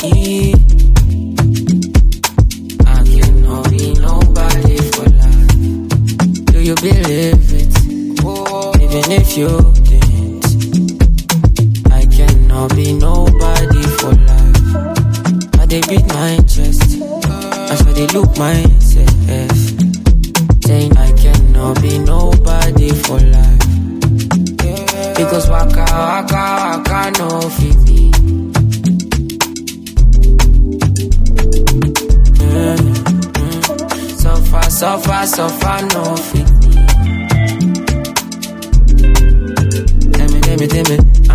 I cannot be nobody for life. Do you believe it? Even if you didn't, I cannot be nobody for life. I dey beat my chest as I dey look myself, saying I cannot be nobody for life. Because waka no fit me. Suffer no fit me. Tell me,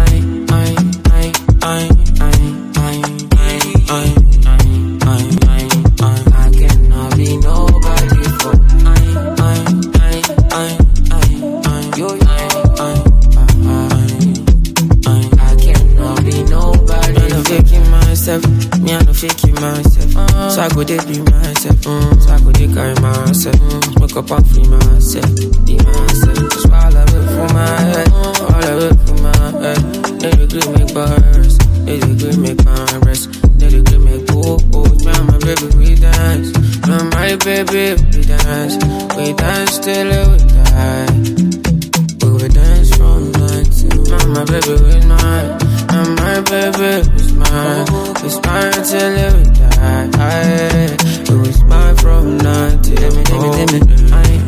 I cannot be nobody for I cannot be nobody. I'm not faking myself, me I no faking myself. So I go dey be myself, so I go dey carry myself, wake up and free myself, be myself. Just swallow it for my head, swallow it for my head. They agree make bars, they agree make my rest, they agree make go. Me and my baby we dance, me and my baby we dance till we die. We will dance from night till my baby with mine, and my baby was mine. We smile till we die. We will smile from night till me.